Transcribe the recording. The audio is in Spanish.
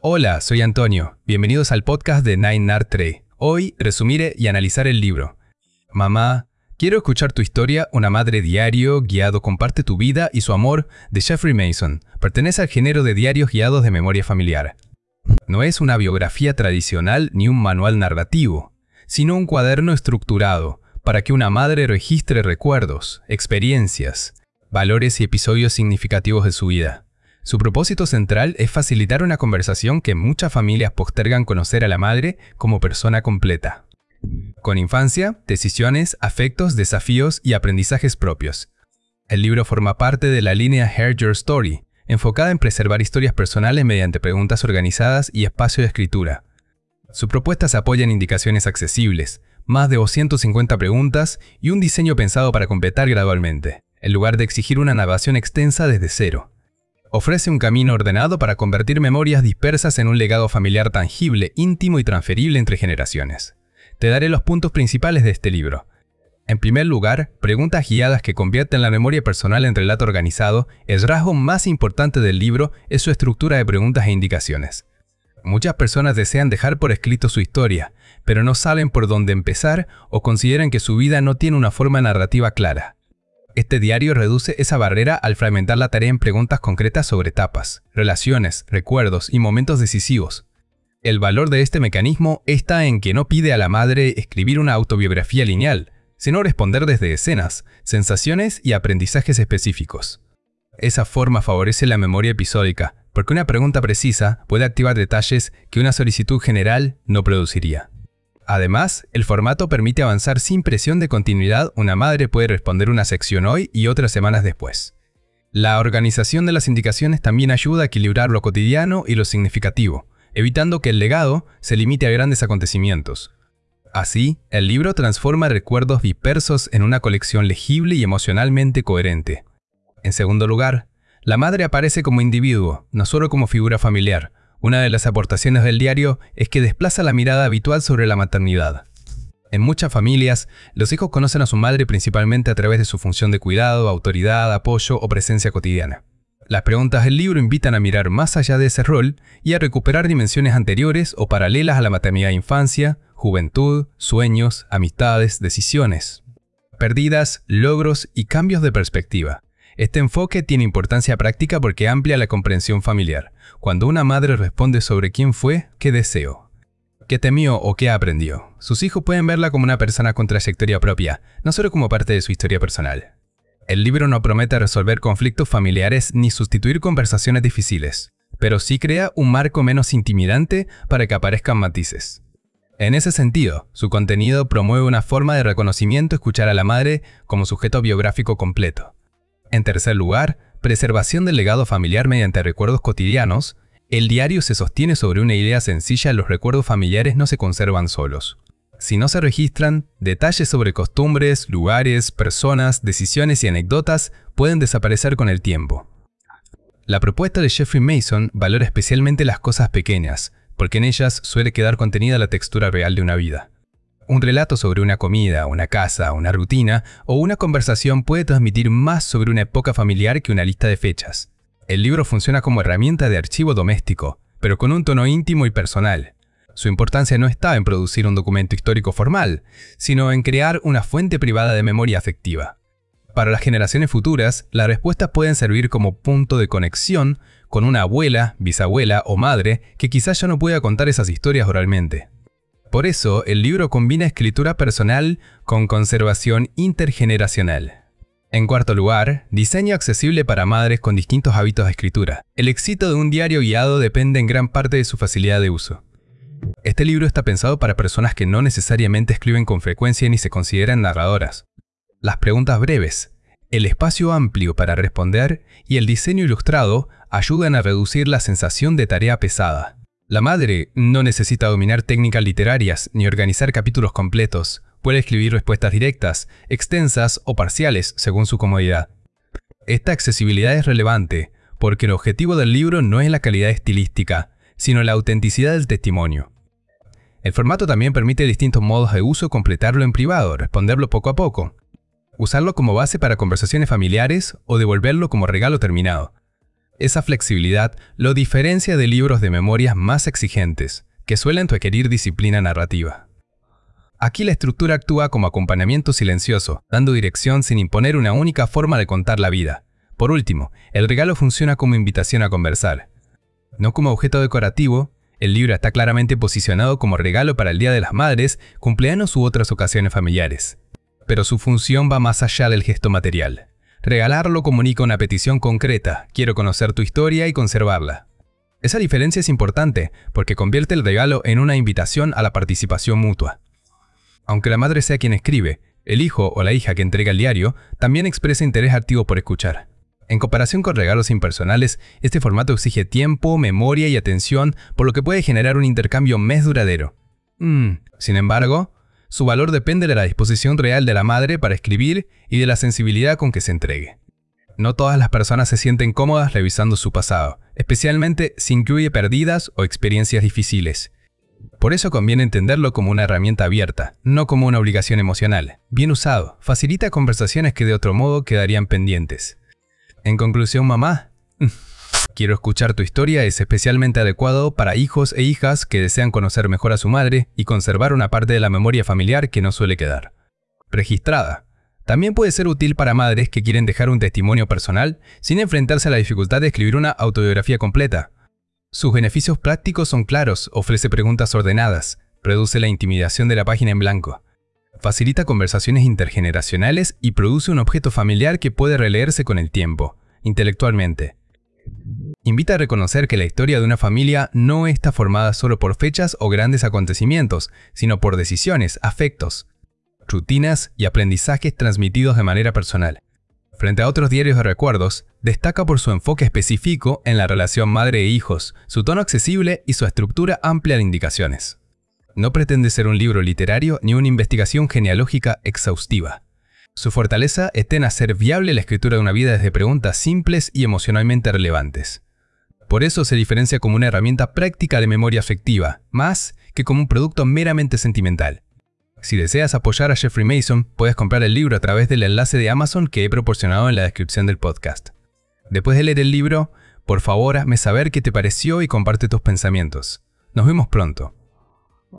Hola, soy Antonio. Bienvenidos al podcast de Nine Art Tree. Hoy resumiré y analizar el libro. Mamá, quiero escuchar tu historia, una madre diario, guiado comparte tu vida y su amor, de Jeffrey Mason. Pertenece al género de diarios guiados de memoria familiar. No es una biografía tradicional ni un manual narrativo, sino un cuaderno estructurado para que una madre registre recuerdos, experiencias, valores y episodios significativos de su vida. Su propósito central es facilitar una conversación que muchas familias postergan conocer a la madre como persona completa, con infancia, decisiones, afectos, desafíos y aprendizajes propios. El libro forma parte de la línea Hear Your Story, enfocada en preservar historias personales mediante preguntas organizadas y espacio de escritura. Su propuesta se apoya en indicaciones accesibles, más de 250 preguntas y un diseño pensado para completar gradualmente, en lugar de exigir una narración extensa desde cero. Ofrece un camino ordenado para convertir memorias dispersas en un legado familiar tangible, íntimo y transferible entre generaciones. Te daré los puntos principales de este libro. En primer lugar, preguntas guiadas que convierten la memoria personal en relato organizado. El rasgo más importante del libro es su estructura de preguntas e indicaciones. Muchas personas desean dejar por escrito su historia, pero no saben por dónde empezar o consideran que su vida no tiene una forma narrativa clara. Este diario reduce esa barrera al fragmentar la tarea en preguntas concretas sobre etapas, relaciones, recuerdos y momentos decisivos. El valor de este mecanismo está en que no pide a la madre escribir una autobiografía lineal, sino responder desde escenas, sensaciones y aprendizajes específicos. Esa forma favorece la memoria episódica, porque una pregunta precisa puede activar detalles que una solicitud general no produciría. Además, el formato permite avanzar sin presión de continuidad. Una madre puede responder una sección hoy y otras semanas después. La organización de las indicaciones también ayuda a equilibrar lo cotidiano y lo significativo, evitando que el legado se limite a grandes acontecimientos. Así, el libro transforma recuerdos dispersos en una colección legible y emocionalmente coherente. En segundo lugar, la madre aparece como individuo, no solo como figura familiar. Una de las aportaciones del diario es que desplaza la mirada habitual sobre la maternidad. En muchas familias, los hijos conocen a su madre principalmente a través de su función de cuidado, autoridad, apoyo o presencia cotidiana. Las preguntas del libro invitan a mirar más allá de ese rol y a recuperar dimensiones anteriores o paralelas a la maternidad e infancia, juventud, sueños, amistades, decisiones perdidas, logros y cambios de perspectiva. Este enfoque tiene importancia práctica porque amplia la comprensión familiar. Cuando una madre responde sobre quién fue, qué deseó, qué temió o qué aprendió, sus hijos pueden verla como una persona con trayectoria propia, no solo como parte de su historia personal. El libro no promete resolver conflictos familiares ni sustituir conversaciones difíciles, pero sí crea un marco menos intimidante para que aparezcan matices. En ese sentido, su contenido promueve una forma de reconocimiento, escuchar a la madre como sujeto biográfico completo. En tercer lugar, preservación del legado familiar mediante recuerdos cotidianos. El diario se sostiene sobre una idea sencilla: los recuerdos familiares no se conservan solos. Si no se registran, detalles sobre costumbres, lugares, personas, decisiones y anécdotas pueden desaparecer con el tiempo. La propuesta de Jeffrey Mason valora especialmente las cosas pequeñas, porque en ellas suele quedar contenida la textura real de una vida. Un relato sobre una comida, una casa, una rutina o una conversación puede transmitir más sobre una época familiar que una lista de fechas. El libro funciona como herramienta de archivo doméstico, pero con un tono íntimo y personal. Su importancia no está en producir un documento histórico formal, sino en crear una fuente privada de memoria afectiva. Para las generaciones futuras, las respuestas pueden servir como punto de conexión con una abuela, bisabuela o madre que quizás ya no pueda contar esas historias oralmente. Por eso, el libro combina escritura personal con conservación intergeneracional. En cuarto lugar, diseño accesible para madres con distintos hábitos de escritura. El éxito de un diario guiado depende en gran parte de su facilidad de uso. Este libro está pensado para personas que no necesariamente escriben con frecuencia ni se consideran narradoras. Las preguntas breves, el espacio amplio para responder y el diseño ilustrado ayudan a reducir la sensación de tarea pesada. La madre no necesita dominar técnicas literarias ni organizar capítulos completos. Puede escribir respuestas directas, extensas o parciales según su comodidad. Esta accesibilidad es relevante porque el objetivo del libro no es la calidad estilística, sino la autenticidad del testimonio. El formato también permite distintos modos de uso: completarlo en privado, responderlo poco a poco, usarlo como base para conversaciones familiares o devolverlo como regalo terminado. Esa flexibilidad lo diferencia de libros de memorias más exigentes, que suelen requerir disciplina narrativa. Aquí la estructura actúa como acompañamiento silencioso, dando dirección sin imponer una única forma de contar la vida. Por último, el regalo funciona como invitación a conversar. No como objeto decorativo, el libro está claramente posicionado como regalo para el Día de las Madres, cumpleaños u otras ocasiones familiares. Pero su función va más allá del gesto material. Regalarlo comunica una petición concreta: quiero conocer tu historia y conservarla. Esa diferencia es importante porque convierte el regalo en una invitación a la participación mutua. Aunque la madre sea quien escribe, el hijo o la hija que entrega el diario también expresa interés activo por escuchar. En comparación con regalos impersonales, este formato exige tiempo, memoria y atención, por lo que puede generar un intercambio más duradero. Sin embargo, su valor depende de la disposición real de la madre para escribir y de la sensibilidad con que se entregue. No todas las personas se sienten cómodas revisando su pasado, especialmente si incluye pérdidas o experiencias difíciles. Por eso conviene entenderlo como una herramienta abierta, no como una obligación emocional. Bien usado, facilita conversaciones que de otro modo quedarían pendientes. En conclusión, mamá, quiero escuchar tu historia es especialmente adecuado para hijos e hijas que desean conocer mejor a su madre y conservar una parte de la memoria familiar que no suele quedar registrada. También puede ser útil para madres que quieren dejar un testimonio personal sin enfrentarse a la dificultad de escribir una autobiografía completa. Sus beneficios prácticos son claros: ofrece preguntas ordenadas, reduce la intimidación de la página en blanco, facilita conversaciones intergeneracionales y produce un objeto familiar que puede releerse con el tiempo, intelectualmente. Invita a reconocer que la historia de una familia no está formada solo por fechas o grandes acontecimientos, sino por decisiones, afectos, rutinas y aprendizajes transmitidos de manera personal. Frente a otros diarios de recuerdos, destaca por su enfoque específico en la relación madre e hijos, su tono accesible y su estructura amplia de indicaciones. No pretende ser un libro literario ni una investigación genealógica exhaustiva. Su fortaleza está en hacer viable la escritura de una vida desde preguntas simples y emocionalmente relevantes. Por eso se diferencia como una herramienta práctica de memoria afectiva, más que como un producto meramente sentimental. Si deseas apoyar a Jeffrey Mason, puedes comprar el libro a través del enlace de Amazon que he proporcionado en la descripción del podcast. Después de leer el libro, por favor hazme saber qué te pareció y comparte tus pensamientos. Nos vemos pronto.